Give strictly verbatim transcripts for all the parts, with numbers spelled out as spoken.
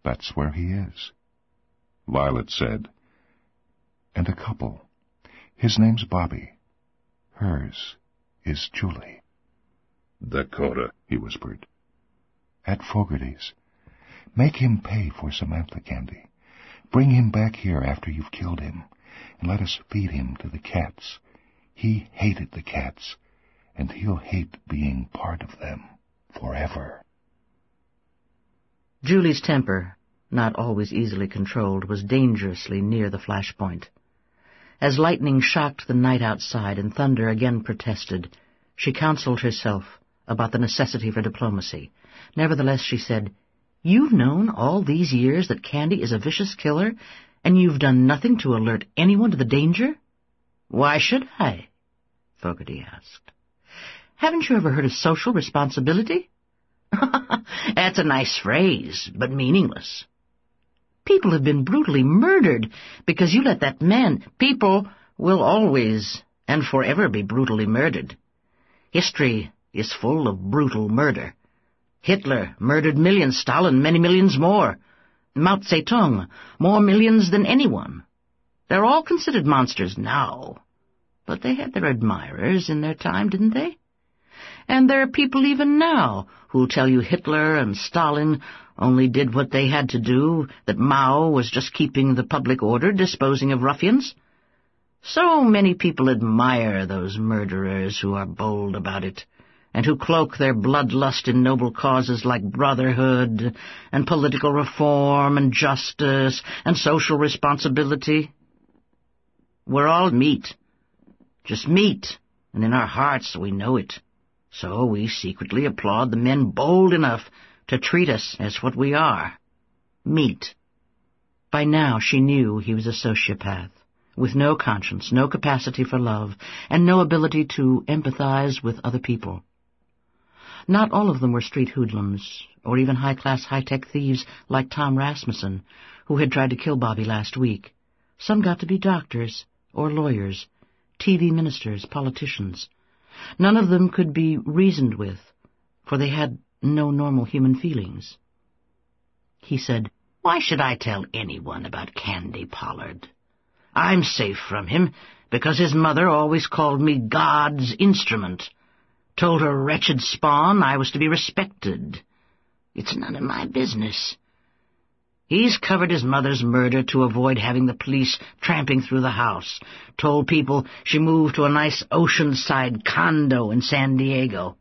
That's where he is. Violet said, And a couple. His name's Bobby. Hers is Julie. Dakota, he whispered. At Fogarty's. Make him pay for Samantha, Candy. Bring him back here after you've killed him, and let us feed him to the cats. He hated the cats, and he'll hate being part of them forever. Julie's temper, not always easily controlled, was dangerously near the flashpoint. As lightning shocked the night outside and thunder again protested, she counseled herself about the necessity for diplomacy. Nevertheless, she said, You've known all these years that Candy is a vicious killer, and you've done nothing to alert anyone to the danger? Why should I? Fogarty asked. Haven't you ever heard of social responsibility? That's a nice phrase, but meaningless. People have been brutally murdered because you let that man... People will always and forever be brutally murdered. History is full of brutal murder. Hitler murdered millions, Stalin many millions more. Mao Zedong, more millions than anyone. They're all considered monsters now, but they had their admirers in their time, didn't they? And there are people even now who'll tell you Hitler and Stalin only did what they had to do, that Mao was just keeping the public order, disposing of ruffians. So many people admire those murderers who are bold about it, and who cloak their bloodlust in noble causes like brotherhood and political reform and justice and social responsibility. We're all meat, just meat, and in our hearts we know it. So we secretly applaud the men bold enough to treat us as what we are, meat. By now she knew he was a sociopath, with no conscience, no capacity for love, and no ability to empathize with other people. Not all of them were street hoodlums, or even high-class, high-tech thieves like Tom Rasmussen, who had tried to kill Bobby last week. Some got to be doctors, or lawyers, T V ministers, politicians. None of them could be reasoned with, for they had no normal human feelings. He said, Why should I tell anyone about Candy Pollard? I'm safe from him, because his mother always called me God's instrument, told her wretched spawn I was to be respected. It's none of my business. He's covered his mother's murder to avoid having the police tramping through the house, told people she moved to a nice oceanside condo in San Diego.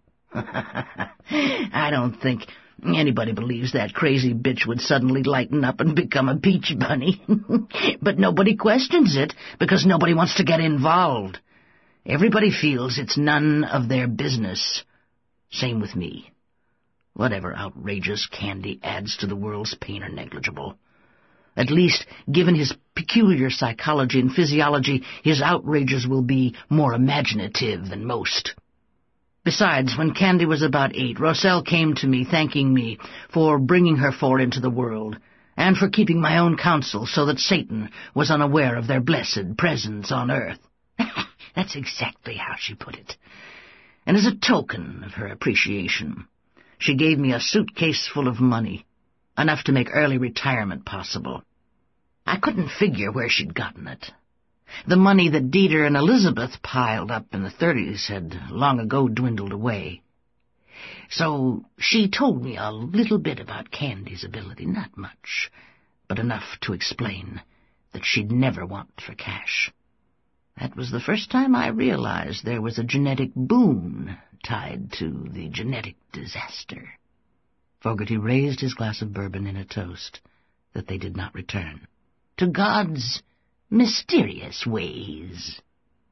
I don't think anybody believes that crazy bitch would suddenly lighten up and become a beach bunny. But nobody questions it, because nobody wants to get involved. Everybody feels it's none of their business. Same with me. Whatever outrageous Candy adds to the world's pain are negligible. At least, given his peculiar psychology and physiology, his outrages will be more imaginative than most. Besides, when Candy was about eight, Roselle came to me thanking me for bringing her four into the world, and for keeping my own counsel so that Satan was unaware of their blessed presence on earth. That's exactly how she put it. And as a token of her appreciation, she gave me a suitcase full of money, enough to make early retirement possible. I couldn't figure where she'd gotten it. The money that Dieter and Elizabeth piled up in the thirties had long ago dwindled away. So she told me a little bit about Candy's ability, not much, but enough to explain that she'd never want for cash. That was the first time I realized there was a genetic boon tied to the genetic disaster. Fogarty raised his glass of bourbon in a toast that they did not return. To God's mysterious ways.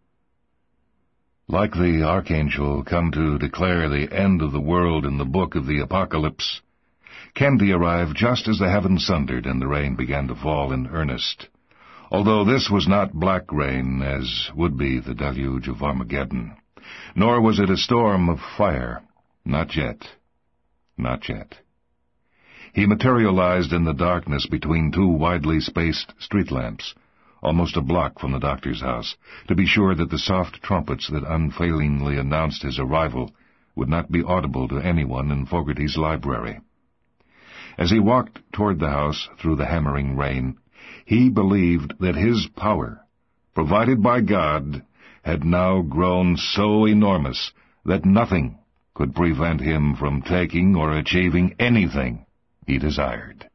Like the archangel come to declare the end of the world in the book of the Apocalypse, Candy arrived just as the heavens sundered and the rain began to fall in earnest, although this was not black rain as would be the deluge of Armageddon, nor was it a storm of fire. Not yet. Not yet. He materialized in the darkness between two widely spaced street lamps, almost a block from the doctor's house, to be sure that the soft trumpets that unfailingly announced his arrival would not be audible to anyone in Fogarty's library. As he walked toward the house through the hammering rain, he believed that his power, provided by God, had now grown so enormous that nothing could prevent him from taking or achieving anything he desired.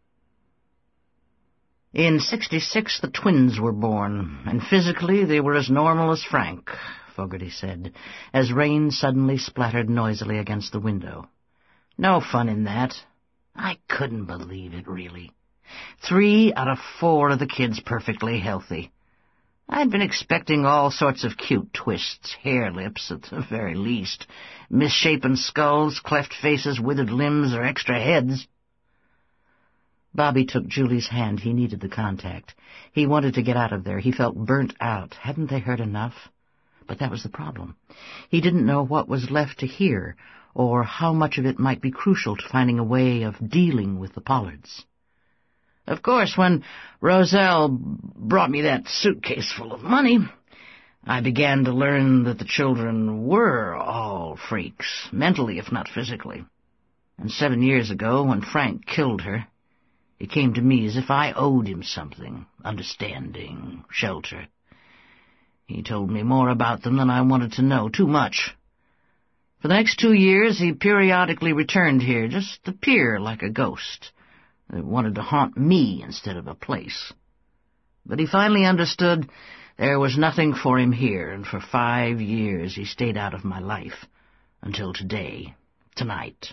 In sixty-six the twins were born, and physically they were as normal as Frank, Fogarty said, as rain suddenly splattered noisily against the window. No fun in that. I couldn't believe it, really. Three out of four of the kids perfectly healthy. I'd been expecting all sorts of cute twists, hair lips at the very least, misshapen skulls, cleft faces, withered limbs, or extra heads. Bobby took Julie's hand. He needed the contact. He wanted to get out of there. He felt burnt out. Hadn't they heard enough? But that was the problem. He didn't know what was left to hear, or how much of it might be crucial to finding a way of dealing with the Pollards. Of course, when Roselle brought me that suitcase full of money, I began to learn that the children were all freaks, mentally if not physically. And seven years ago, when Frank killed her, it came to me as if I owed him something, understanding, shelter. He told me more about them than I wanted to know, too much. For the next two years, he periodically returned here, just to appear like a ghost that wanted to haunt me instead of a place. But he finally understood there was nothing for him here, and for five years he stayed out of my life, until today, tonight.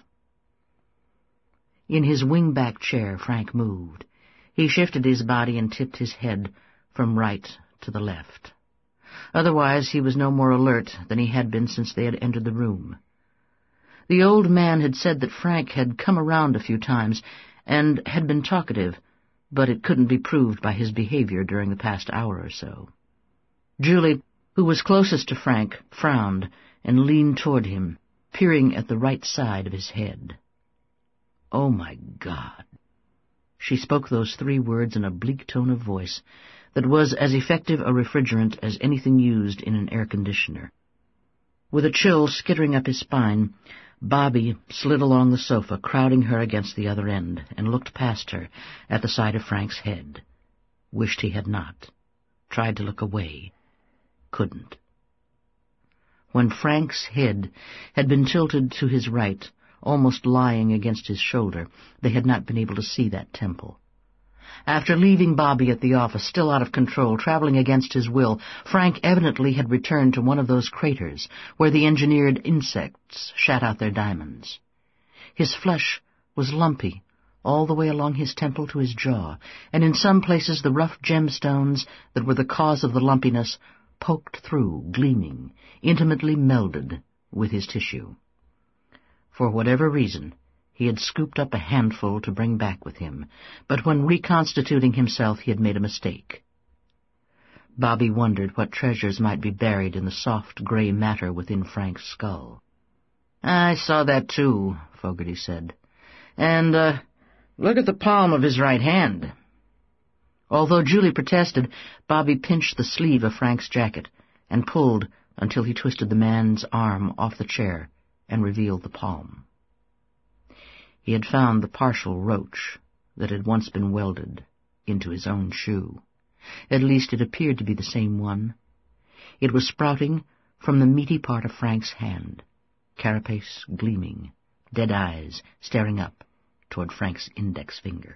In his wing-back chair, Frank moved. He shifted his body and tipped his head from right to the left. Otherwise, he was no more alert than he had been since they had entered the room. The old man had said that Frank had come around a few times and had been talkative, but it couldn't be proved by his behavior during the past hour or so. Julie, who was closest to Frank, frowned and leaned toward him, peering at the right side of his head. "Oh, my God." She spoke those three words in a bleak tone of voice that was as effective a refrigerant as anything used in an air conditioner. With a chill skittering up his spine, Bobby slid along the sofa, crowding her against the other end, and looked past her at the side of Frank's head. Wished he had not. Tried to look away. Couldn't. When Frank's head had been tilted to his right, almost lying against his shoulder, they had not been able to see that temple. After leaving Bobby at the office, still out of control, traveling against his will, Frank evidently had returned to one of those craters where the engineered insects shat out their diamonds. His flesh was lumpy, all the way along his temple to his jaw, and in some places the rough gemstones that were the cause of the lumpiness poked through, gleaming, intimately melded with his tissue. For whatever reason, he had scooped up a handful to bring back with him, but when reconstituting himself he had made a mistake. Bobby wondered what treasures might be buried in the soft gray matter within Frank's skull. "I saw that too," Fogarty said. "And, uh, look at the palm of his right hand." Although Julie protested, Bobby pinched the sleeve of Frank's jacket and pulled until he twisted the man's arm off the chair and revealed the palm. He had found the partial roach that had once been welded into his own shoe. At least it appeared to be the same one. It was sprouting from the meaty part of Frank's hand, carapace gleaming, dead eyes staring up toward Frank's index finger.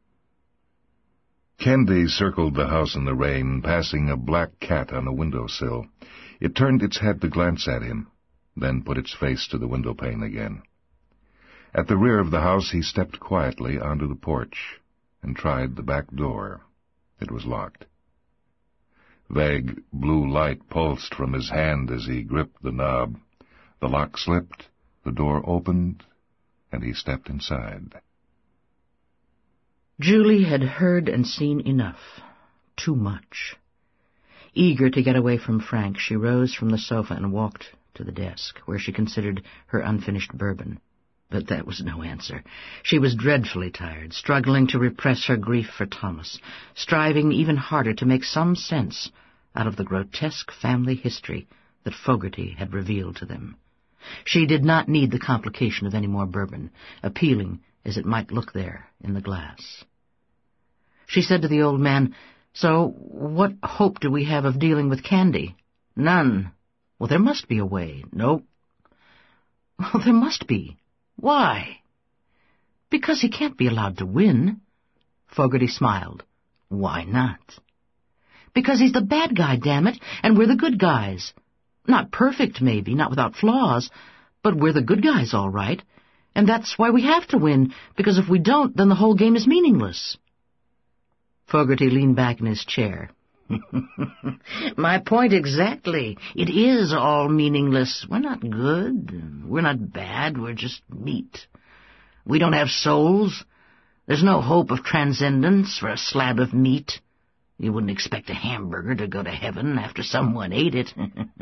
Candy circled the house in the rain, passing a black cat on a windowsill. It turned its head to glance at him, then put its face to the windowpane again. At the rear of the house he stepped quietly onto the porch and tried the back door. It was locked. Vague blue light pulsed from his hand as he gripped the knob. The lock slipped, the door opened, and he stepped inside. Julie had heard and seen enough. Too much. Eager to get away from Frank, she rose from the sofa and walked to the desk, where she considered her unfinished bourbon. But that was no answer. She was dreadfully tired, struggling to repress her grief for Thomas, striving even harder to make some sense out of the grotesque family history that Fogarty had revealed to them. She did not need the complication of any more bourbon, appealing as it might look there in the glass. She said to the old man, "So what hope do we have of dealing with Candy?" "None." "Well, there must be a way." "Nope." "Well, there must be. Why?" "Because he can't be allowed to win." Fogarty smiled. "Why not?" "Because he's the bad guy, damn it, and we're the good guys. Not perfect, maybe, not without flaws, but we're the good guys, all right. And that's why we have to win, because if we don't, then the whole game is meaningless." Fogarty leaned back in his chair. "My point exactly. It is all meaningless. We're not good. We're not bad. We're just meat. We don't have souls. There's no hope of transcendence for a slab of meat. You wouldn't expect a hamburger to go to heaven after someone ate it."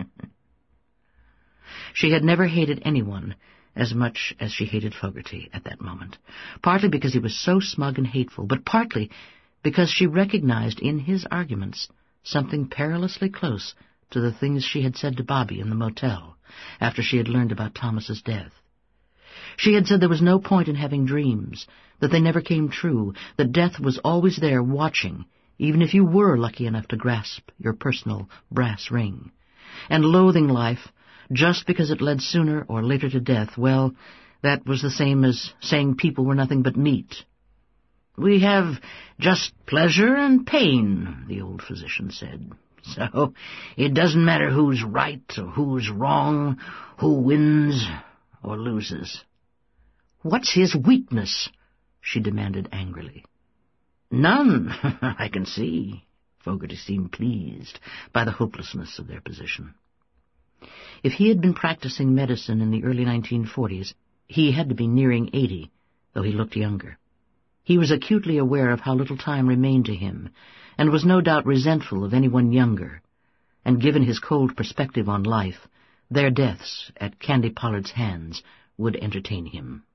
She had never hated anyone as much as she hated Fogarty at that moment, partly because he was so smug and hateful, but partly because she recognized in his arguments something perilously close to the things she had said to Bobby in the motel after she had learned about Thomas's death. She had said there was no point in having dreams, that they never came true, that death was always there watching, even if you were lucky enough to grasp your personal brass ring. And loathing life, just because it led sooner or later to death, well, that was the same as saying people were nothing but meat. "We have just pleasure and pain," the old physician said. "So it doesn't matter who's right or who's wrong, who wins or loses." "What's his weakness?" she demanded angrily. "None, I can see." Fogarty seemed pleased by the hopelessness of their position. If he had been practicing medicine in the early nineteen forties, he had to be nearing eighty, though he looked younger. He was acutely aware of how little time remained to him, and was no doubt resentful of anyone younger, and given his cold perspective on life, their deaths at Candy Pollard's hands would entertain him.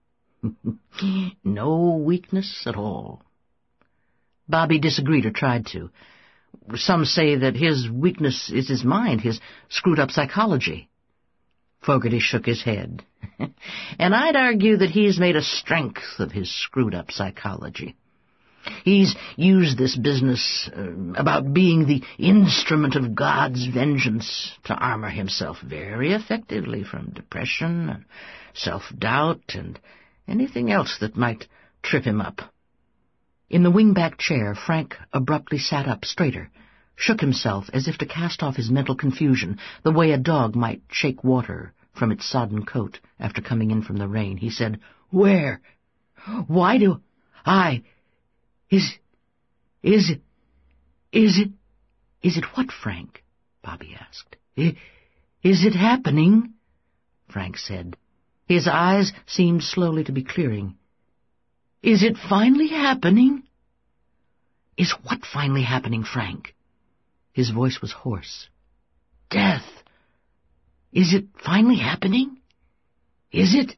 No weakness at all. Bobby disagreed or tried to. "Some say that his weakness is his mind, his screwed-up psychology." Fogarty shook his head. "And I'd argue that he's made a strength of his screwed-up psychology. He's used this business uh, about being the instrument of God's vengeance to armor himself very effectively from depression and self-doubt and anything else that might trip him up." In the wing-back chair, Frank abruptly sat up straighter, shook himself as if to cast off his mental confusion, the way a dog might shake water from its sodden coat after coming in from the rain. He said, "Where? Why do I... Is... Is it... Is it... Is it what, Frank?" Bobby asked. "I, is it happening?" Frank said. His eyes seemed slowly to be clearing. "Is it finally happening?" "Is what finally happening, Frank?" His voice was hoarse. "Death. Is it finally happening? Is it?"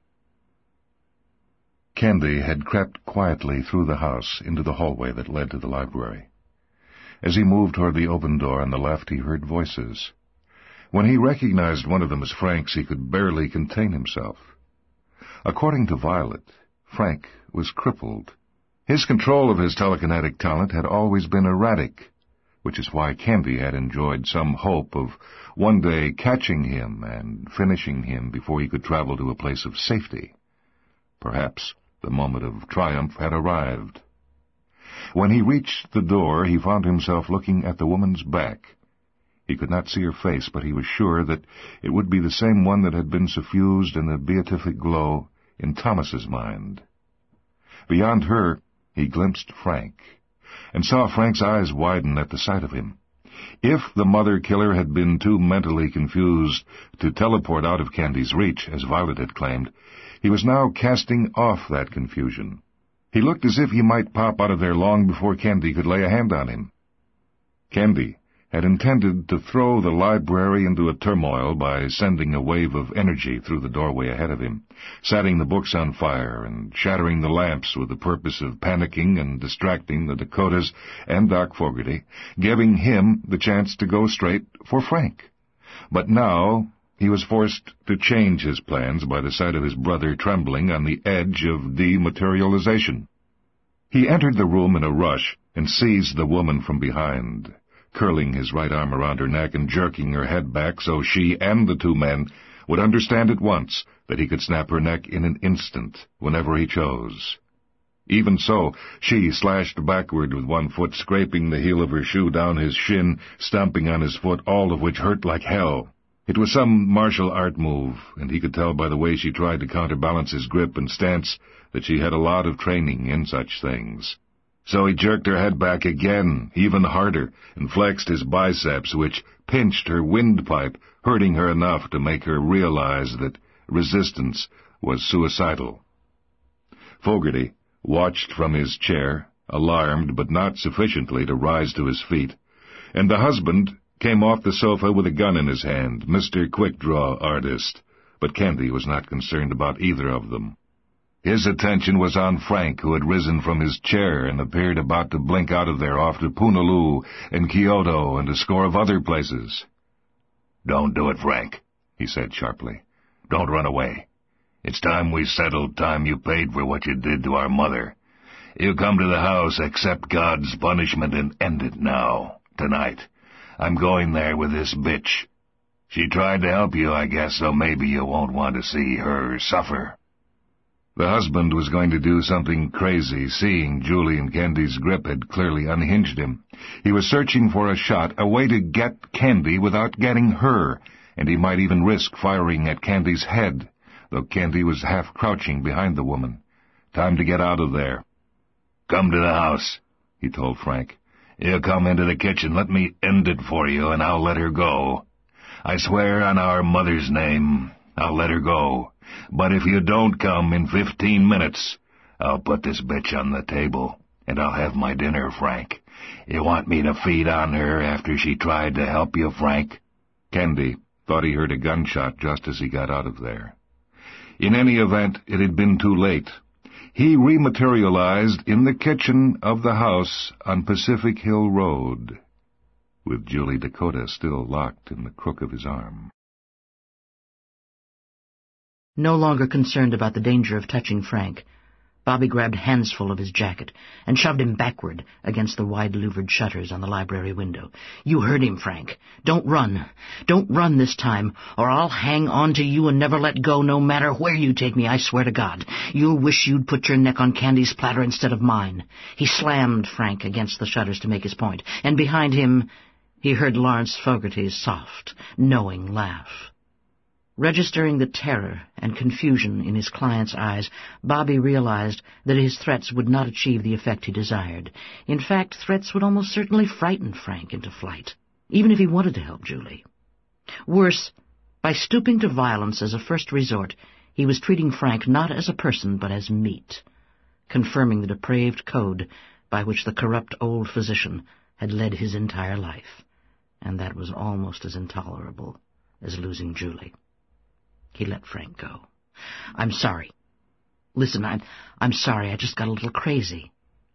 Candy had crept quietly through the house into the hallway that led to the library. As he moved toward the open door on the left, he heard voices. When he recognized one of them as Frank's, he could barely contain himself. According to Violet, Frank was crippled. His control of his telekinetic talent had always been erratic, which is why Candy had enjoyed some hope of one day catching him and finishing him before he could travel to a place of safety. Perhaps the moment of triumph had arrived. When he reached the door, he found himself looking at the woman's back. He could not see her face, but he was sure that it would be the same one that had been suffused in the beatific glow in Thomas's mind. Beyond her, he glimpsed Frank, and saw Frank's eyes widen at the sight of him. If the mother-killer had been too mentally confused to teleport out of Candy's reach, as Violet had claimed, he was now casting off that confusion. He looked as if he might pop out of there long before Candy could lay a hand on him. Candy had intended to throw the library into a turmoil by sending a wave of energy through the doorway ahead of him, setting the books on fire and shattering the lamps with the purpose of panicking and distracting the Dakotas and Doc Fogarty, giving him the chance to go straight for Frank. But now he was forced to change his plans by the sight of his brother trembling on the edge of dematerialization. He entered the room in a rush and seized the woman from behind, curling his right arm around her neck and jerking her head back so she and the two men would understand at once that he could snap her neck in an instant, whenever he chose. Even so, she slashed backward with one foot, scraping the heel of her shoe down his shin, stamping on his foot, all of which hurt like hell. It was some martial art move, and he could tell by the way she tried to counterbalance his grip and stance that she had a lot of training in such things. So he jerked her head back again, even harder, and flexed his biceps, which pinched her windpipe, hurting her enough to make her realize that resistance was suicidal. Fogarty watched from his chair, alarmed but not sufficiently to rise to his feet, and the husband came off the sofa with a gun in his hand, Mister Quick-Draw Artist, but Candy was not concerned about either of them. His attention was on Frank, who had risen from his chair and appeared about to blink out of there off to Punaloo and Kyoto and a score of other places. "Don't do it, Frank," he said sharply. "Don't run away. It's time we settled time you paid for what you did to our mother. You come to the house, accept God's punishment, and end it now, tonight. I'm going there with this bitch. She tried to help you, I guess, so maybe you won't want to see her suffer." The husband was going to do something crazy, seeing Julie and Candy's grip had clearly unhinged him. He was searching for a shot, a way to get Candy without getting her, and he might even risk firing at Candy's head, though Candy was half crouching behind the woman. Time to get out of there. "Come to the house," he told Frank. "You come into the kitchen, let me end it for you, and I'll let her go. I swear on our mother's name, I'll let her go. But if you don't come in fifteen minutes, I'll put this bitch on the table, and I'll have my dinner, Frank. You want me to feed on her after she tried to help you, Frank?" Candy thought he heard a gunshot just as he got out of there. In any event, it had been too late. He rematerialized in the kitchen of the house on Pacific Hill Road, with Julie Dakota still locked in the crook of his arm. No longer concerned about the danger of touching Frank, Bobby grabbed handsful of his jacket and shoved him backward against the wide-louvered shutters on the library window. "You heard him, Frank. Don't run. Don't run this time, or I'll hang on to you and never let go, no matter where you take me, I swear to God. You'll wish you'd put your neck on Candy's platter instead of mine." He slammed Frank against the shutters to make his point, and behind him he heard Lawrence Fogarty's soft, knowing laugh. Registering the terror and confusion in his client's eyes, Bobby realized that his threats would not achieve the effect he desired. In fact, threats would almost certainly frighten Frank into flight, even if he wanted to help Julie. Worse, by stooping to violence as a first resort, he was treating Frank not as a person but as meat, confirming the depraved code by which the corrupt old physician had led his entire life, and that was almost as intolerable as losing Julie. He let Frank go. "I'm sorry. Listen, I'm, I'm sorry, I just got a little crazy."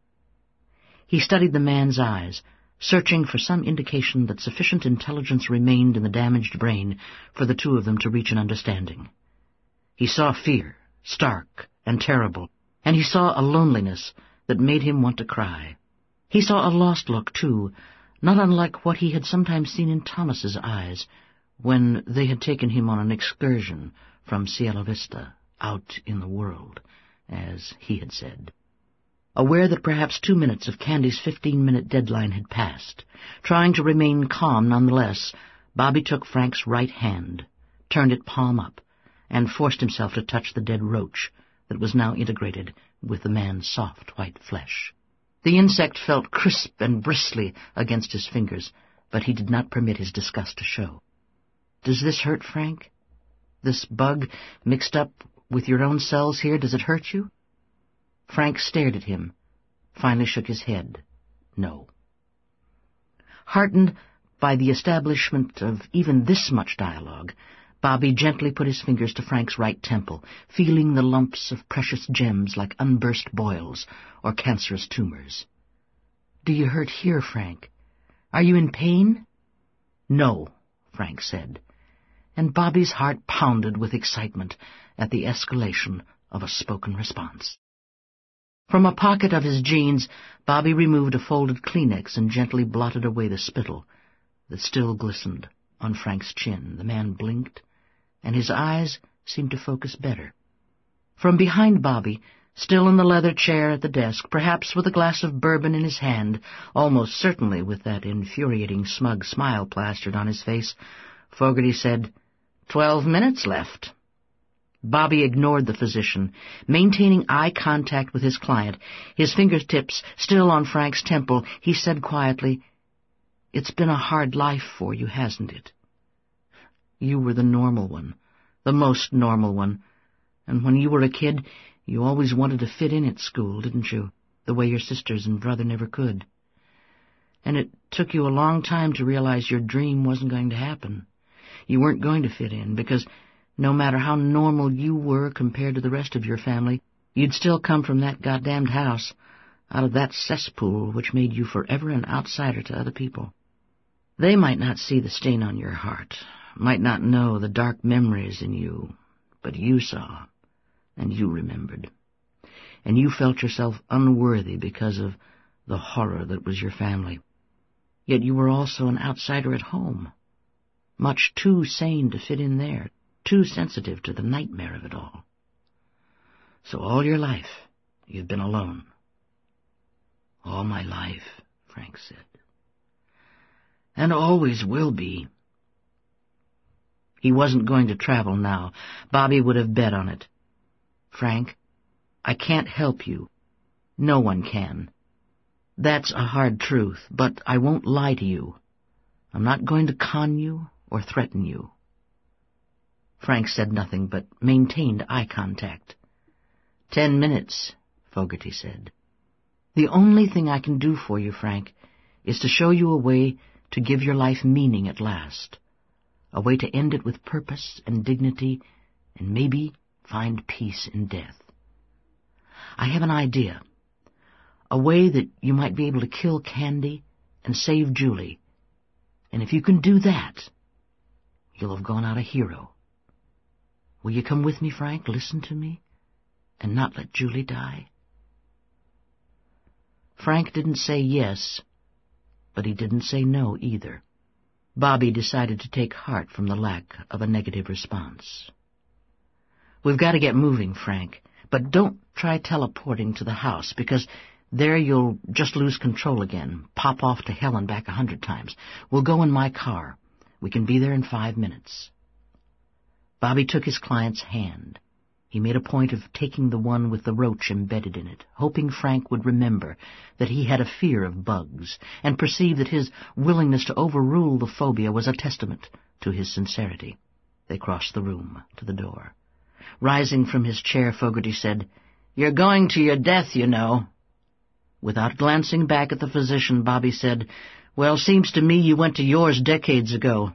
He studied the man's eyes, searching for some indication that sufficient intelligence remained in the damaged brain for the two of them to reach an understanding. He saw fear, stark and terrible, and he saw a loneliness that made him want to cry. He saw a lost look, too, not unlike what he had sometimes seen in Thomas's eyes, when they had taken him on an excursion from Cielo Vista, out in the world, as he had said. Aware that perhaps two minutes of Candy's fifteen-minute deadline had passed, trying to remain calm nonetheless, Bobby took Frank's right hand, turned it palm up, and forced himself to touch the dead roach that was now integrated with the man's soft white flesh. The insect felt crisp and bristly against his fingers, but he did not permit his disgust to show. "Does this hurt, Frank? This bug mixed up with your own cells here, does it hurt you?" Frank stared at him, finally shook his head. No. Heartened by the establishment of even this much dialogue, Bobby gently put his fingers to Frank's right temple, feeling the lumps of precious gems like unburst boils or cancerous tumors. "Do you hurt here, Frank? Are you in pain?" "No," Frank said, and Bobby's heart pounded with excitement at the escalation of a spoken response. From a pocket of his jeans, Bobby removed a folded Kleenex and gently blotted away the spittle that still glistened on Frank's chin. The man blinked, and his eyes seemed to focus better. From behind Bobby, still in the leather chair at the desk, perhaps with a glass of bourbon in his hand, almost certainly with that infuriating smug smile plastered on his face, Fogarty said, Twelve minutes left. Bobby ignored the physician, maintaining eye contact with his client, his fingertips still on Frank's temple. He said quietly, It's been a hard life for you, hasn't it? You were the normal one, the most normal one, and when you were a kid, you always wanted to fit in at school, didn't you, the way your sisters and brother never could. And it took you a long time to realize your dream wasn't going to happen. You weren't going to fit in, because no matter how normal you were compared to the rest of your family, you'd still come from that goddamned house, out of that cesspool which made you forever an outsider to other people. They might not see the stain on your heart, might not know the dark memories in you, but you saw, and you remembered. And you felt yourself unworthy because of the horror that was your family. Yet you were also an outsider at home, much too sane to fit in there, too sensitive to the nightmare of it all. So all your life, you've been alone. All my life, Frank said. And always will be. He wasn't going to travel now. Bobby would have bet on it. Frank, I can't help you. No one can. That's a hard truth, but I won't lie to you. I'm not going to con you or threaten you. Frank said nothing, but maintained eye contact. Ten minutes, Fogarty said. The only thing I can do for you, Frank, is to show you a way to give your life meaning at last, a way to end it with purpose and dignity, and maybe find peace in death. I have an idea, a way that you might be able to kill Candy and save Julie, and if you can do that, you'll have gone out a hero. Will you come with me, Frank, listen to me, and not let Julie die? Frank didn't say yes, but he didn't say no either. Bobby decided to take heart from the lack of a negative response. We've got to get moving, Frank, but don't try teleporting to the house, because there you'll just lose control again, pop off to hell and back a hundred times. We'll go in my car. We can be there in five minutes. Bobby took his client's hand. He made a point of taking the one with the roach embedded in it, hoping Frank would remember that he had a fear of bugs, and perceive that his willingness to overrule the phobia was a testament to his sincerity. They crossed the room to the door. Rising from his chair, Fogarty said, You're going to your death, you know. Without glancing back at the physician, Bobby said, Well, seems to me you went to yours decades ago.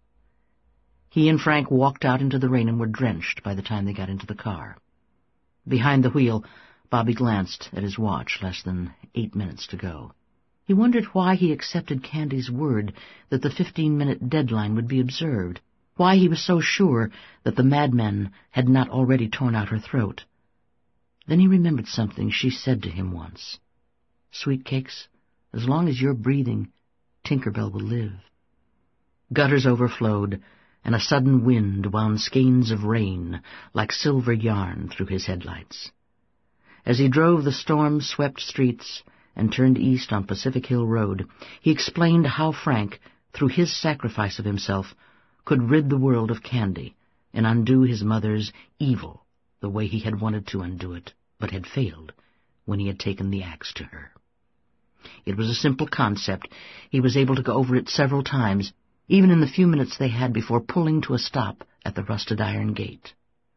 He and Frank walked out into the rain and were drenched by the time they got into the car. Behind the wheel, Bobby glanced at his watch, less than eight minutes to go. He wondered why he accepted Candy's word that the fifteen-minute deadline would be observed, why he was so sure that the madmen had not already torn out her throat. Then he remembered something she said to him once. Sweetcakes, as long as you're breathing, Tinkerbell will live. Gutters overflowed, and a sudden wind wound skeins of rain like silver yarn through his headlights. As he drove the storm-swept streets and turned east on Pacific Hill Road, he explained how Frank, through his sacrifice of himself, could rid the world of Candy and undo his mother's evil the way he had wanted to undo it, but had failed when he had taken the axe to her. It was a simple concept. He was able to go over it several times, even in the few minutes they had before pulling to a stop at the rusted iron gate.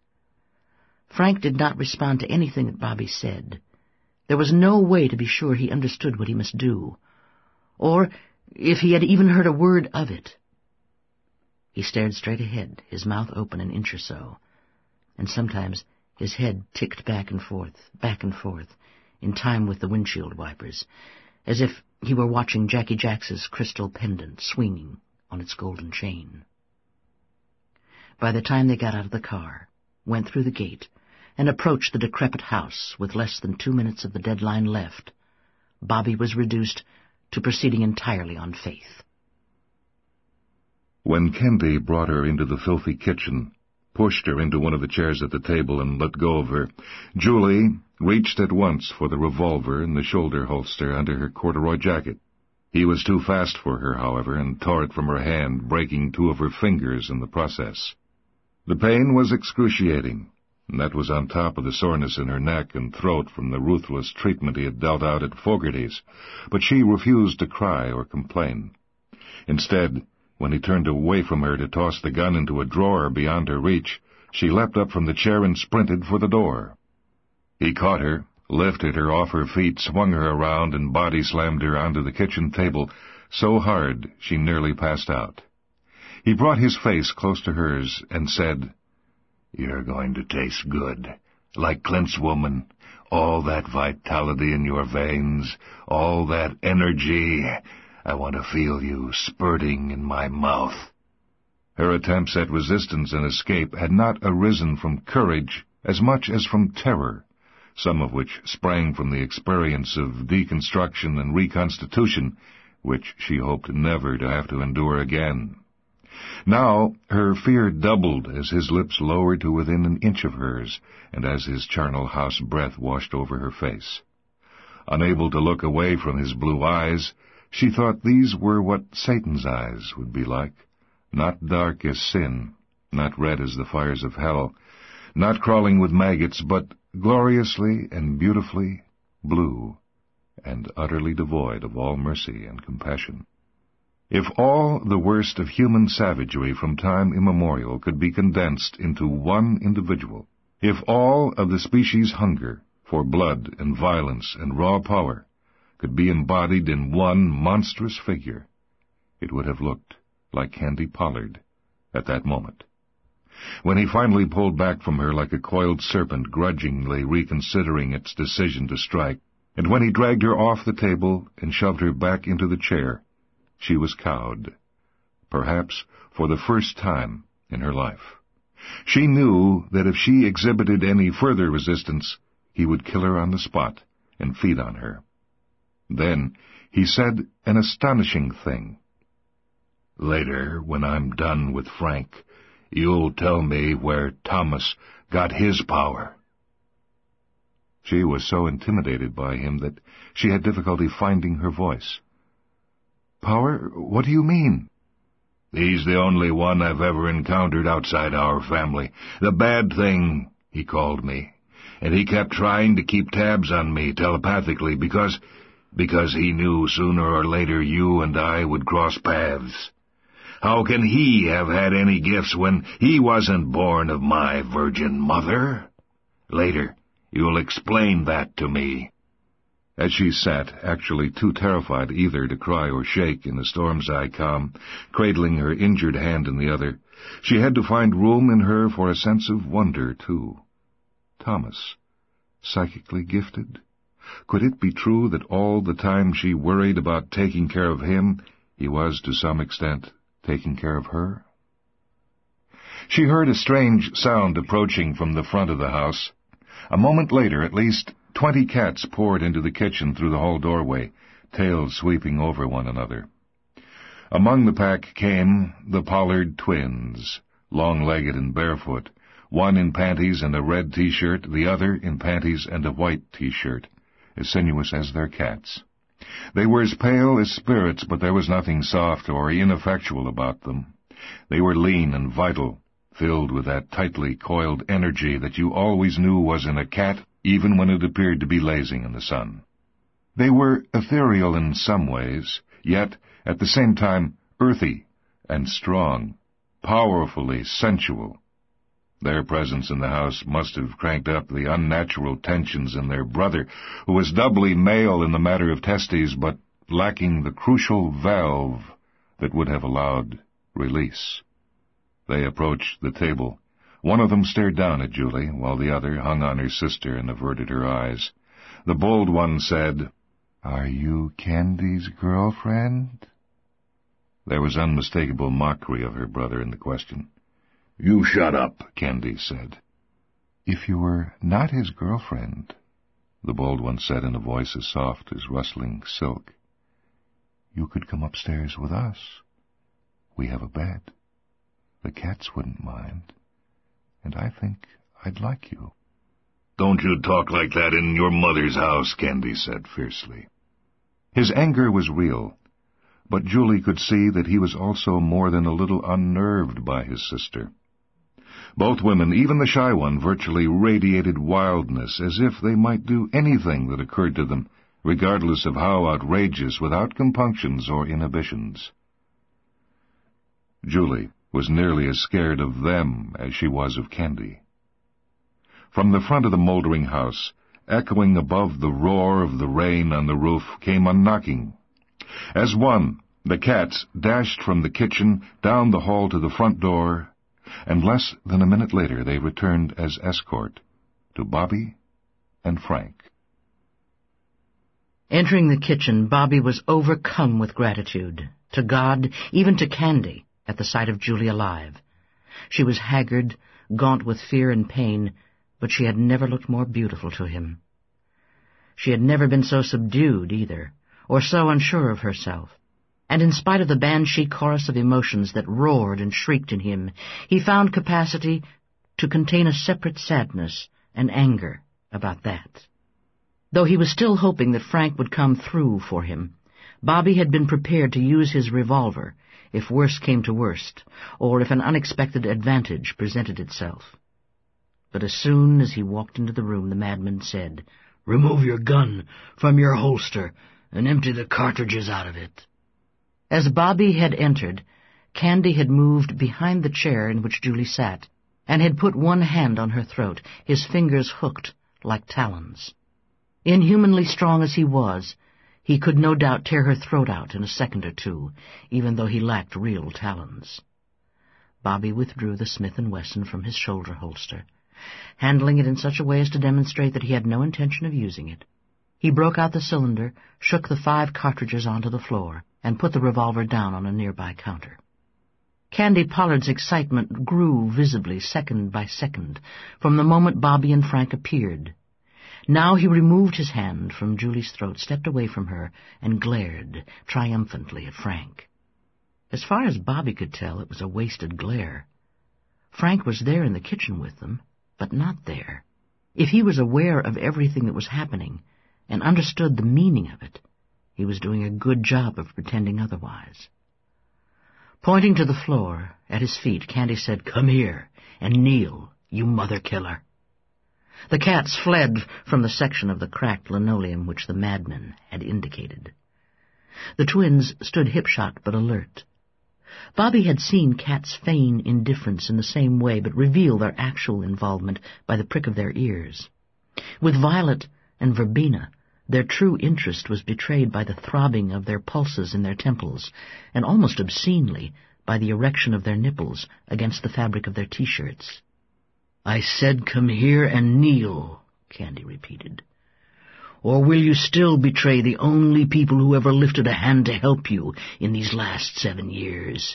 Frank did not respond to anything that Bobby said. There was no way to be sure he understood what he must do, or if he had even heard a word of it. He stared straight ahead, his mouth open an inch or so, and sometimes his head ticked back and forth, back and forth, in time with the windshield wipers, as if he were watching Jackie Jacks's crystal pendant swinging on its golden chain. By the time they got out of the car, went through the gate, and approached the decrepit house with less than two minutes of the deadline left, Bobby was reduced to proceeding entirely on faith. When Kendi brought her into the filthy kitchen, pushed her into one of the chairs at the table, and let go of her, Julie reached at once for the revolver in the shoulder holster under her corduroy jacket. He was too fast for her, however, and tore it from her hand, breaking two of her fingers in the process. The pain was excruciating, and that was on top of the soreness in her neck and throat from the ruthless treatment he had dealt out at Fogarty's, but she refused to cry or complain. Instead, when he turned away from her to toss the gun into a drawer beyond her reach, she leapt up from the chair and sprinted for the door. He caught her, lifted her off her feet, swung her around, and body-slammed her onto the kitchen table so hard she nearly passed out. He brought his face close to hers and said, "You're going to taste good, like Clint's woman. All that vitality in your veins, all that energy. I want to feel you spurting in my mouth." Her attempts at resistance and escape had not arisen from courage as much as from terror, some of which sprang from the experience of deconstruction and reconstitution, which she hoped never to have to endure again. Now her fear doubled as his lips lowered to within an inch of hers, and as his charnel house breath washed over her face. Unable to look away from his blue eyes, she thought these were what Satan's eyes would be like, not dark as sin, not red as the fires of hell, not crawling with maggots, but gloriously and beautifully blue, and utterly devoid of all mercy and compassion. If all the worst of human savagery from time immemorial could be condensed into one individual, if all of the species' hunger for blood and violence and raw power could be embodied in one monstrous figure, it would have looked like Kendi Pollard at that moment. When he finally pulled back from her like a coiled serpent grudgingly reconsidering its decision to strike, and when he dragged her off the table and shoved her back into the chair, she was cowed, perhaps for the first time in her life. She knew that if she exhibited any further resistance, he would kill her on the spot and feed on her. Then he said an astonishing thing. "Later, when I'm done with Frank, you'll tell me where Thomas got his power." She was so intimidated by him that she had difficulty finding her voice. "Power? What do you mean?" "He's the only one I've ever encountered outside our family. The bad thing, he called me. And he kept trying to keep tabs on me telepathically because... because he knew sooner or later you and I would cross paths. How can he have had any gifts when he wasn't born of my virgin mother? Later, you'll explain that to me." As she sat, actually too terrified either to cry or shake in the storm's eye calm, cradling her injured hand in the other, she had to find room in her for a sense of wonder, too. Thomas, psychically gifted? Could it be true that all the time she worried about taking care of him, he was, to some extent, taking care of her? She heard a strange sound approaching from the front of the house. A moment later, at least twenty cats poured into the kitchen through the hall doorway, tails sweeping over one another. Among the pack came the Pollard twins, long-legged and barefoot, one in panties and a red T-shirt, the other in panties and a white T-shirt, as sinuous as their cats. They were as pale as spirits, but there was nothing soft or ineffectual about them. They were lean and vital, filled with that tightly coiled energy that you always knew was in a cat, even when it appeared to be lazing in the sun. They were ethereal in some ways, yet, at the same time, earthy and strong, powerfully sensual. Their presence in the house must have cranked up the unnatural tensions in their brother, who was doubly male in the matter of testes, but lacking the crucial valve that would have allowed release. They approached the table. One of them stared down at Julie, while the other hung on her sister and averted her eyes. The bold one said, "Are you Kendi's girlfriend?" There was unmistakable mockery of her brother in the question. "You shut up," Kendi said. "If you were not his girlfriend," the bold one said in a voice as soft as rustling silk, "you could come upstairs with us. We have a bed. The cats wouldn't mind, and I think I'd like you." "Don't you talk like that in your mother's house," Candy said fiercely. His anger was real, but Julie could see that he was also more than a little unnerved by his sister. Both women, even the shy one, virtually radiated wildness, as if they might do anything that occurred to them, regardless of how outrageous, without compunctions or inhibitions. Julie was nearly as scared of them as she was of Candy. From the front of the moldering house, echoing above the roar of the rain on the roof, came a knocking. As one, the cats dashed from the kitchen down the hall to the front door, and less than a minute later they returned as escort to Bobby and Frank. Entering the kitchen, Bobby was overcome with gratitude, to God, even to Candy, at the sight of Julie alive. She was haggard, gaunt with fear and pain, but she had never looked more beautiful to him. She had never been so subdued, either, or so unsure of herself. And in spite of the banshee chorus of emotions that roared and shrieked in him, he found capacity to contain a separate sadness and anger about that. Though he was still hoping that Frank would come through for him, Bobby had been prepared to use his revolver if worst came to worst, or if an unexpected advantage presented itself. But as soon as he walked into the room, the madman said, "Remove your gun from your holster and empty the cartridges out of it." As Bobby had entered, Candy had moved behind the chair in which Julie sat, and had put one hand on her throat, his fingers hooked like talons. Inhumanly strong as he was, he could no doubt tear her throat out in a second or two, even though he lacked real talons. Bobby withdrew the Smith and Wesson from his shoulder holster, handling it in such a way as to demonstrate that he had no intention of using it. He broke out the cylinder, shook the five cartridges onto the floor, and put the revolver down on a nearby counter. Candy Pollard's excitement grew visibly second by second from the moment Bobby and Frank appeared. Now he removed his hand from Julie's throat, stepped away from her, and glared triumphantly at Frank. As far as Bobby could tell, it was a wasted glare. Frank was there in the kitchen with them, but not there. If he was aware of everything that was happening and understood the meaning of it, he was doing a good job of pretending otherwise. Pointing to the floor at his feet, Candy said, "Come here and kneel, you mother killer." The cats fled from the section of the cracked linoleum which the madman had indicated. The twins stood hip-shot but alert. Bobby had seen cats feign indifference in the same way, but reveal their actual involvement by the prick of their ears. With Violet and Verbena, their true interest was betrayed by the throbbing of their pulses in their temples, and almost obscenely by the erection of their nipples against the fabric of their T-shirts. "I said come here and kneel," Candy repeated. "Or will you still betray the only people who ever lifted a hand to help you in these last seven years?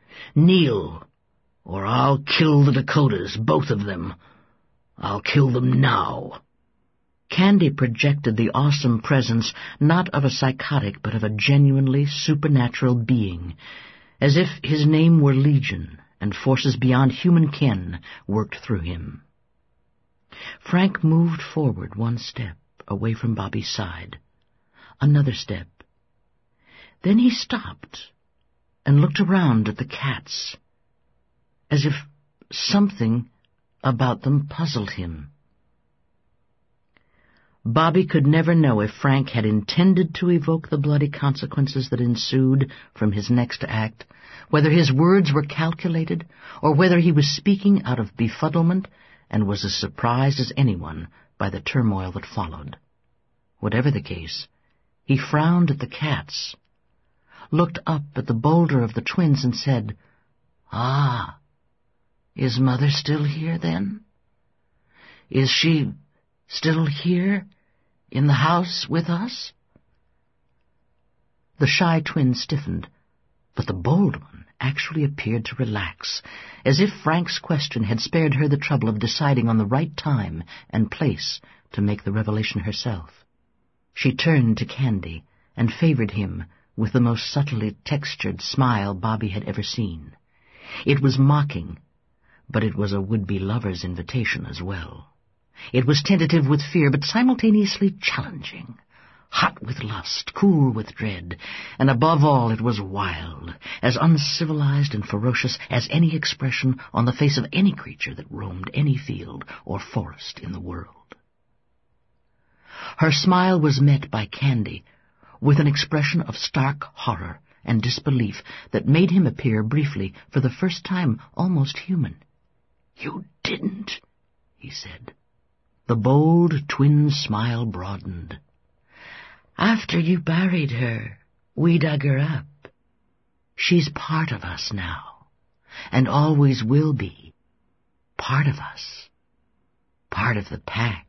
Kneel, or I'll kill the Dakotas, both of them. I'll kill them now." Candy projected the awesome presence not of a psychotic but of a genuinely supernatural being, as if his name were Legion and forces beyond human ken worked through him. Frank moved forward one step away from Bobby's side, another step. Then he stopped and looked around at the cats, as if something about them puzzled him. Bobby could never know if Frank had intended to evoke the bloody consequences that ensued from his next act, whether his words were calculated, or whether he was speaking out of befuddlement and was as surprised as anyone by the turmoil that followed. Whatever the case, he frowned at the cats, looked up at the boulder of the twins, and said, "Ah, is Mother still here, then? Is she still here in the house with us?" The shy twin stiffened, but the bold one actually appeared to relax, as if Frank's question had spared her the trouble of deciding on the right time and place to make the revelation herself. She turned to Candy and favored him with the most subtly textured smile Bobby had ever seen. It was mocking, but it was a would-be lover's invitation as well. It was tentative with fear, but simultaneously challenging, hot with lust, cool with dread, and above all it was wild, as uncivilized and ferocious as any expression on the face of any creature that roamed any field or forest in the world. Her smile was met by Candy with an expression of stark horror and disbelief that made him appear briefly, for the first time, almost human. "You didn't," he said. The bold twin smile broadened. "After you buried her, we dug her up. She's part of us now, and always will be. Part of us. Part of the pack."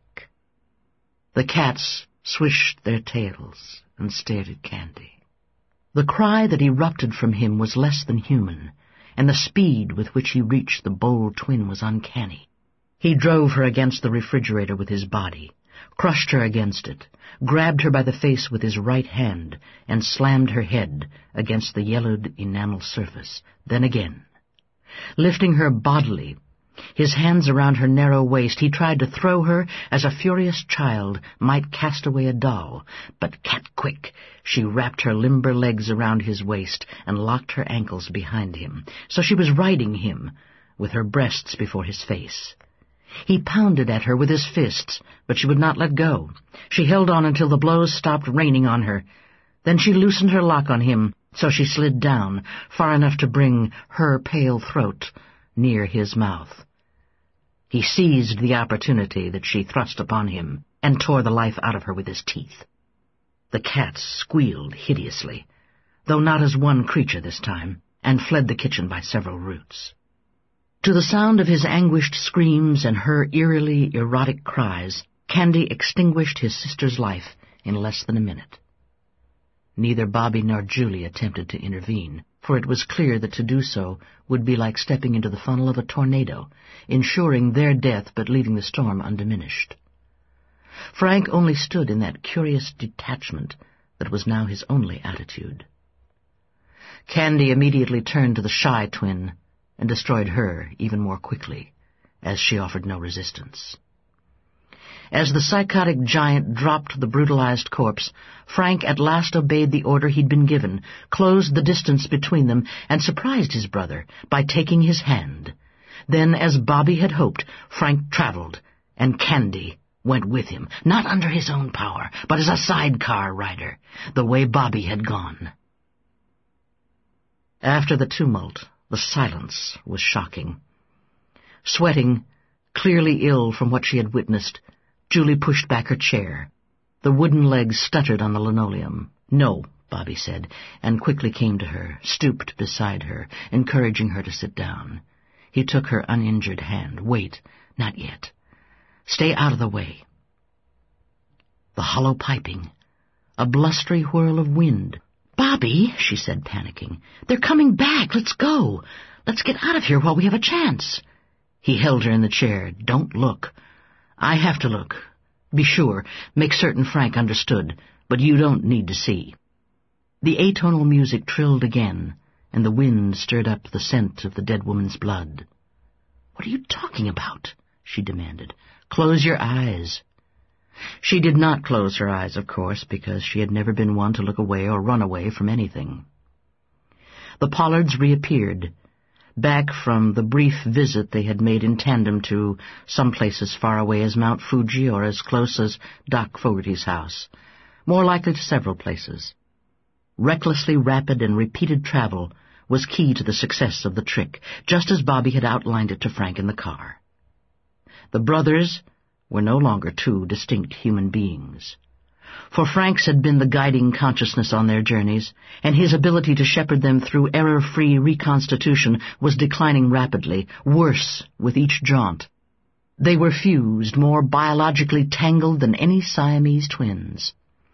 The cats swished their tails and stared at Candy. The cry that erupted from him was less than human, and the speed with which he reached the bold twin was uncanny. He drove her against the refrigerator with his body, crushed her against it, grabbed her by the face with his right hand, and slammed her head against the yellowed enamel surface. Then again. Lifting her bodily, his hands around her narrow waist, he tried to throw her as a furious child might cast away a doll, but cat-quick she wrapped her limber legs around his waist and locked her ankles behind him, so she was riding him with her breasts before his face. He pounded at her with his fists, but she would not let go. She held on until the blows stopped raining on her. Then she loosened her lock on him, so she slid down, far enough to bring her pale throat near his mouth. He seized the opportunity that she thrust upon him and tore the life out of her with his teeth. The cats squealed hideously, though not as one creature this time, and fled the kitchen by several routes. To the sound of his anguished screams and her eerily erotic cries, Candy extinguished his sister's life in less than a minute. Neither Bobby nor Julie attempted to intervene, for it was clear that to do so would be like stepping into the funnel of a tornado, ensuring their death but leaving the storm undiminished. Frank only stood in that curious detachment that was now his only attitude. Candy immediately turned to the shy twin and destroyed her even more quickly, as she offered no resistance. As the psychotic giant dropped the brutalized corpse, Frank at last obeyed the order he'd been given, closed the distance between them, and surprised his brother by taking his hand. Then, as Bobby had hoped, Frank traveled, and Candy went with him, not under his own power, but as a sidecar rider, the way Bobby had gone. After the tumult, the silence was shocking. Sweating, clearly ill from what she had witnessed, Julie pushed back her chair. The wooden legs stuttered on the linoleum. "No," Bobby said, and quickly came to her, stooped beside her, encouraging her to sit down. He took her uninjured hand. "Wait, not yet. Stay out of the way." The hollow piping, a blustery whirl of wind. "Bobby," she said, panicking, "they're coming back. Let's go. Let's get out of here while we have a chance." He held her in the chair. "Don't look." "I have to look. Be sure. Make certain Frank understood. But you don't need to see." The atonal music trilled again, and the wind stirred up the scent of the dead woman's blood. "What are you talking about?" she demanded. "Close your eyes." She did not close her eyes, of course, because she had never been one to look away or run away from anything. The Pollards reappeared, back from the brief visit they had made in tandem to some place as far away as Mount Fuji or as close as Doc Fogarty's house, more likely to several places. Recklessly rapid and repeated travel was key to the success of the trick, just as Bobby had outlined it to Frank in the car. The brothers were no longer two distinct human beings. For Frank's had been the guiding consciousness on their journeys, and his ability to shepherd them through error-free reconstitution was declining rapidly, worse with each jaunt. They were fused, more biologically tangled than any Siamese twins.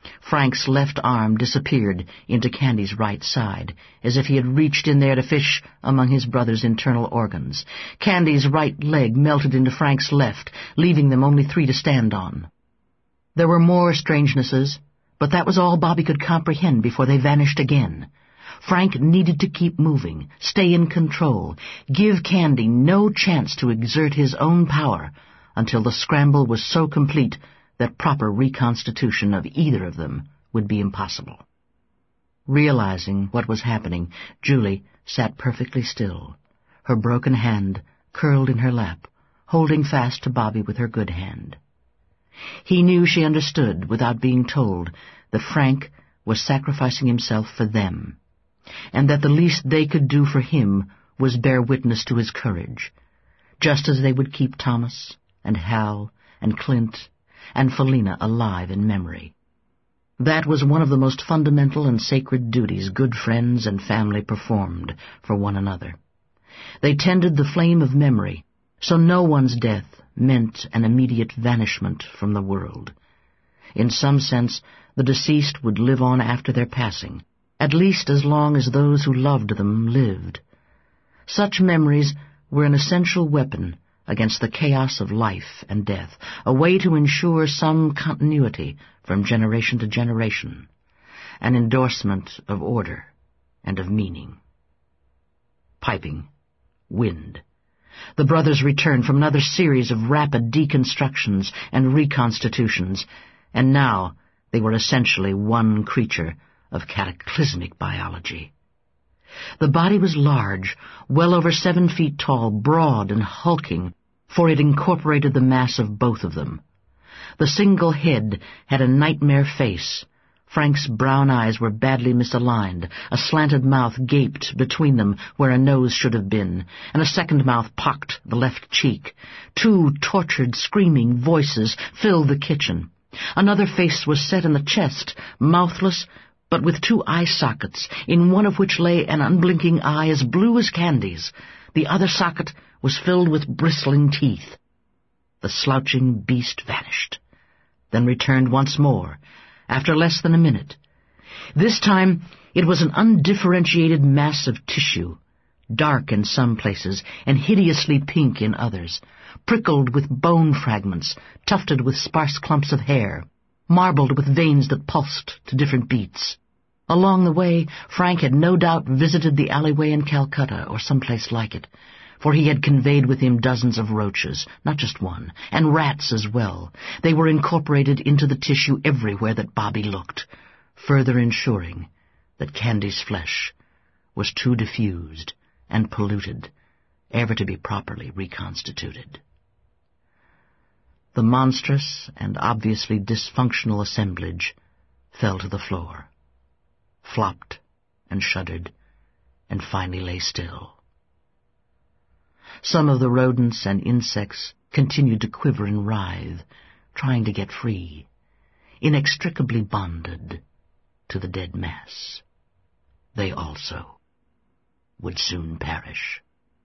Frank's left arm disappeared into Candy's right side, as if he had reached in there to fish among his brother's internal organs. Candy's right leg melted into Frank's left, leaving them only three to stand on. There were more strangenesses, but that was all Bobby could comprehend before they vanished again. Frank needed to keep moving, stay in control, give Candy no chance to exert his own power until the scramble was so complete that proper reconstitution of either of them would be impossible. Realizing what was happening, Julie sat perfectly still, her broken hand curled in her lap, holding fast to Bobby with her good hand. He knew she understood, without being told, that Frank was sacrificing himself for them, and that the least they could do for him was bear witness to his courage, just as they would keep Thomas and Hal and Clint and Felina alive in memory. That was one of the most fundamental and sacred duties good friends and family performed for one another. They tended the flame of memory, so no one's death meant an immediate vanishment from the world. In some sense, the deceased would live on after their passing, at least as long as those who loved them lived. Such memories were an essential weapon against the chaos of life and death, a way to ensure some continuity from generation to generation, an endorsement of order and of meaning. Piping. Wind. The brothers returned from another series of rapid deconstructions and reconstitutions, and now they were essentially one creature of cataclysmic biology. The body was large, well over seven feet tall, broad and hulking, for it incorporated the mass of both of them. The single head had a nightmare face. Frank's brown eyes were badly misaligned, a slanted mouth gaped between them where a nose should have been, and a second mouth pocked the left cheek. Two tortured, screaming voices filled the kitchen. Another face was set in the chest, mouthless, but with two eye sockets, in one of which lay an unblinking eye as blue as Candy's. The other socket was filled with bristling teeth. The slouching beast vanished, then returned once more, after less than a minute. This time it was an undifferentiated mass of tissue, dark in some places and hideously pink in others, prickled with bone fragments, tufted with sparse clumps of hair, marbled with veins that pulsed to different beats. Along the way, Frank had no doubt visited the alleyway in Calcutta or someplace like it, for he had conveyed with him dozens of roaches, not just one, and rats as well. They were incorporated into the tissue everywhere that Bobby looked, further ensuring that Candy's flesh was too diffused and polluted ever to be properly reconstituted. The monstrous and obviously dysfunctional assemblage fell to the floor, flopped and shuddered, and finally lay still. Some of the rodents and insects continued to quiver and writhe, trying to get free, inextricably bonded to the dead mass. They also would soon perish.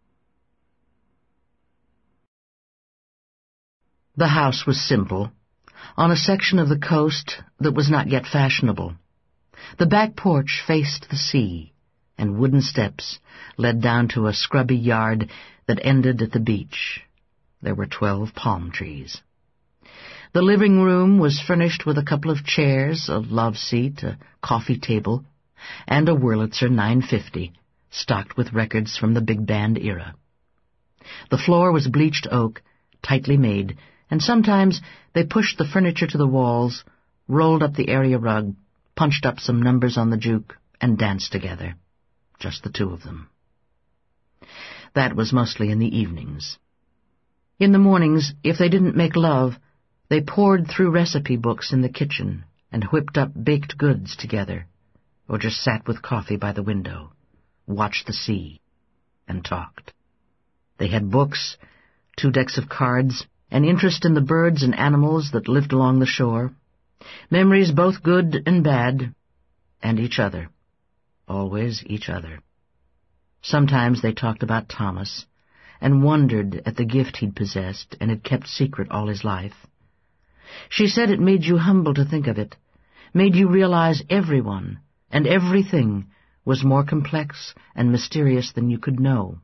The house was simple, on a section of the coast that was not yet fashionable. The back porch faced the sea, and wooden steps led down to a scrubby yard that ended at the beach. There were twelve palm trees. The living room was furnished with a couple of chairs, a love seat, a coffee table, and a Wurlitzer nine fifty, stocked with records from the big band era. The floor was bleached oak, tightly made, and sometimes they pushed the furniture to the walls, rolled up the area rug, punched up some numbers on the juke, and danced together, just the two of them. That was mostly in the evenings. In the mornings, if they didn't make love, they pored through recipe books in the kitchen and whipped up baked goods together, or just sat with coffee by the window, watched the sea, and talked. They had books, two decks of cards, an interest in the birds and animals that lived along the shore, memories both good and bad, and each other, always each other. Sometimes they talked about Thomas, and wondered at the gift he'd possessed and had kept secret all his life. She said it made you humble to think of it, made you realize everyone and everything was more complex and mysterious than you could know.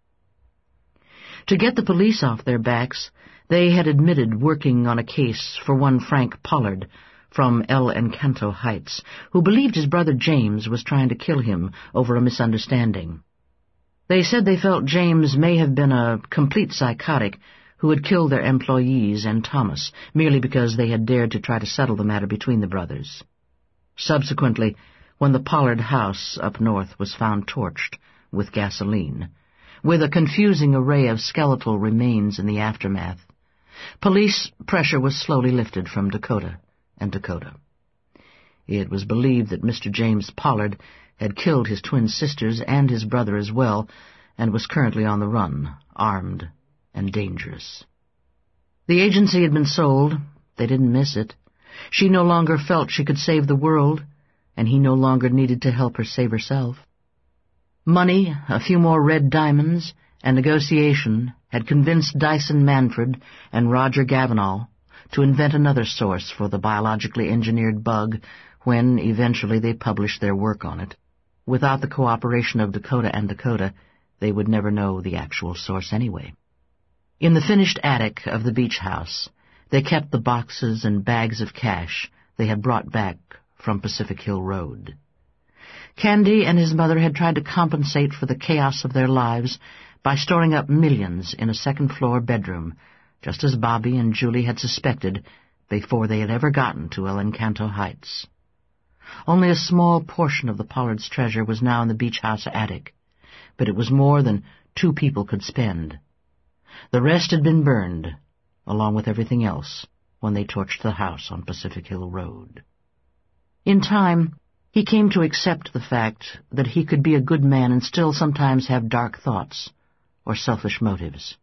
To get the police off their backs, they had admitted working on a case for one Frank Pollard from El Encanto Heights, who believed his brother James was trying to kill him over a misunderstanding. They said they felt James may have been a complete psychotic who had killed their employees and Thomas, merely because they had dared to try to settle the matter between the brothers. Subsequently, when the Pollard house up north was found torched with gasoline, with a confusing array of skeletal remains in the aftermath, police pressure was slowly lifted from Dakota and Dakota. It was believed that Mister James Pollard had killed his twin sisters and his brother as well, and was currently on the run, armed and dangerous. The agency had been sold. They didn't miss it. She no longer felt she could save the world, and he no longer needed to help her save herself. Money, a few more red diamonds, and negotiation had convinced Dyson Manfred and Roger Gavinall to invent another source for the biologically engineered bug when eventually they published their work on it. Without the cooperation of Dakota and Dakota, they would never know the actual source anyway. In the finished attic of the beach house, they kept the boxes and bags of cash they had brought back from Pacific Hill Road. Candy and his mother had tried to compensate for the chaos of their lives by storing up millions in a second-floor bedroom, just as Bobby and Julie had suspected before they had ever gotten to El Encanto Heights. Only a small portion of the Pollards' treasure was now in the beach house attic, but it was more than two people could spend. The rest had been burned, along with everything else, when they torched the house on Pacific Hill Road. In time, he came to accept the fact that he could be a good man and still sometimes have dark thoughts or selfish motives.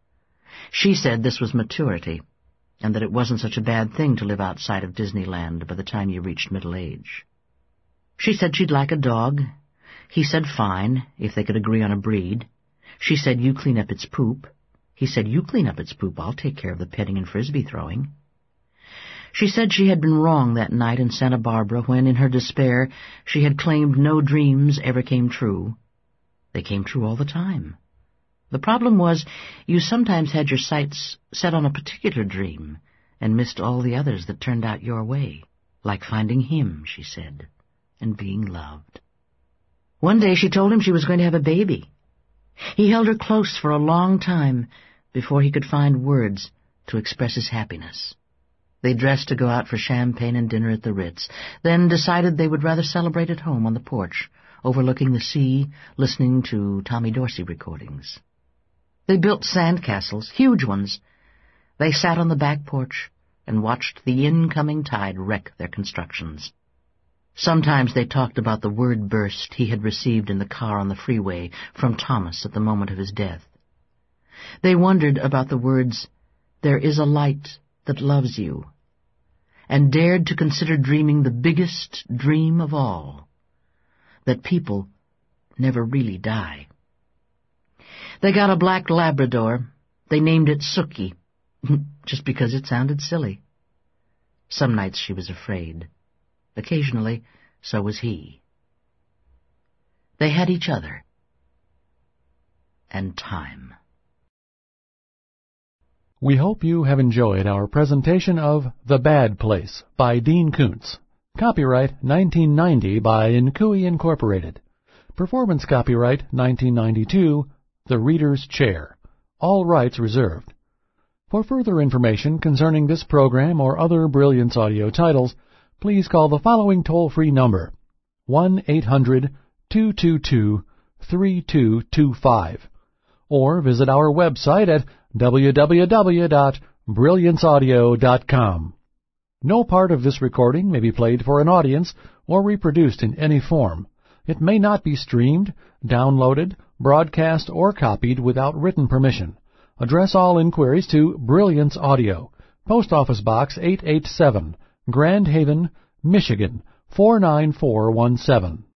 She said this was maturity, and that it wasn't such a bad thing to live outside of Disneyland by the time you reached middle age. She said she'd like a dog. He said fine, if they could agree on a breed. She said, you clean up its poop. He said, you clean up its poop, I'll take care of the petting and frisbee throwing. She said she had been wrong that night in Santa Barbara when, in her despair, she had claimed no dreams ever came true. They came true all the time. The problem was, you sometimes had your sights set on a particular dream and missed all the others that turned out your way, like finding him, she said, and being loved. One day she told him she was going to have a baby. He held her close for a long time before he could find words to express his happiness. They dressed to go out for champagne and dinner at the Ritz, then decided they would rather celebrate at home on the porch, overlooking the sea, listening to Tommy Dorsey recordings. They built sand castles, huge ones. They sat on the back porch and watched the incoming tide wreck their constructions. Sometimes they talked about the word burst he had received in the car on the freeway from Thomas at the moment of his death. They wondered about the words, "There is a light that loves you," and dared to consider dreaming the biggest dream of all, that people never really die. They got a black Labrador. They named it Sookie, just because it sounded silly. Some nights she was afraid. Occasionally, so was he. They had each other. And time. We hope you have enjoyed our presentation of The Bad Place by Dean Koontz. Copyright nineteen ninety by Inkui Incorporated. Performance copyright nineteen ninety-two, The Reader's Chair. All rights reserved. For further information concerning this program or other Brilliance Audio titles, please call the following toll-free number, one eight hundred two two two three two two five, or visit our website at w w w dot brilliance audio dot com. No part of this recording may be played for an audience or reproduced in any form. It may not be streamed, downloaded, broadcast, or copied without written permission. Address all inquiries to Brilliance Audio, Post Office Box eight eighty-seven, Grand Haven, Michigan four nine four one seven.